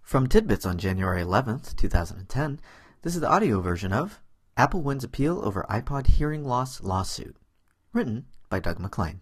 From Tidbits on January 11th, 2010, this is the audio version of Apple Wins Appeal Over iPod Hearing Loss Lawsuit, written by Doug McLean.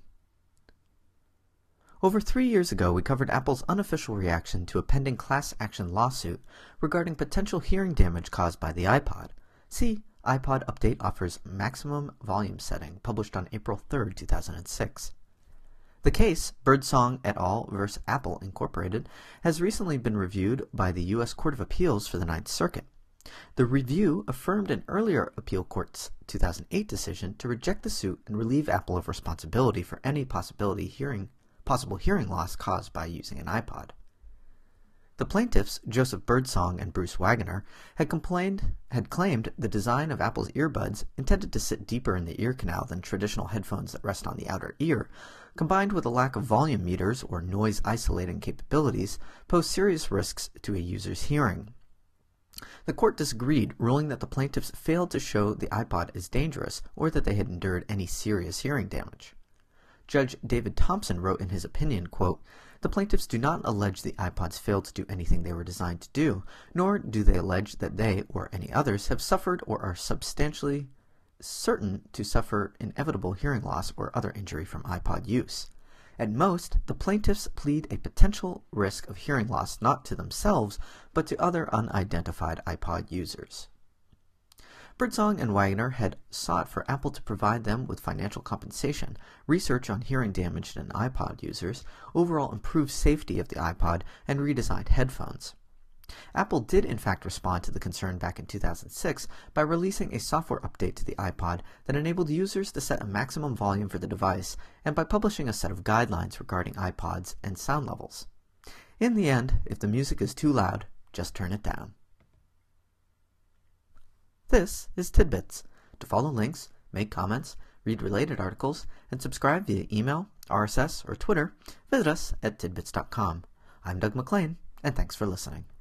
Over 3 years ago, we covered Apple's unofficial reaction to a pending class action lawsuit regarding potential hearing damage caused by the iPod. See, iPod Update offers maximum volume setting, published on April 3, 2006. The case, Birdsong et al. Versus Apple Incorporated, has recently been reviewed by the U.S. Court of Appeals for the Ninth Circuit. The review affirmed an earlier appeal court's 2008 decision to reject the suit and relieve Apple of responsibility for any possible hearing loss caused by using an iPod. The plaintiffs, Joseph Birdsong and Bruce Wagoner, had claimed the design of Apple's earbuds, intended to sit deeper in the ear canal than traditional headphones that rest on the outer ear, combined with a lack of volume meters or noise isolating capabilities, posed serious risks to a user's hearing. The court disagreed, ruling that the plaintiffs failed to show the iPod as dangerous or that they had endured any serious hearing damage. Judge David Thompson wrote in his opinion, quote, "The plaintiffs do not allege the iPods failed to do anything they were designed to do, nor do they allege that they, or any others, have suffered or are substantially certain to suffer inevitable hearing loss or other injury from iPod use. At most, the plaintiffs plead a potential risk of hearing loss not to themselves, but to other unidentified iPod users." Birdsong and Wagoner had sought for Apple to provide them with financial compensation, research on hearing damage in iPod users, overall improved safety of the iPod, and redesigned headphones. Apple did in fact respond to the concern back in 2006 by releasing a software update to the iPod that enabled users to set a maximum volume for the device, and by publishing a set of guidelines regarding iPods and sound levels. In the end, if the music is too loud, just turn it down. This is Tidbits. To follow links, make comments, read related articles, and subscribe via email, RSS, or Twitter, visit us at tidbits.com. I'm Doug McLean, and thanks for listening.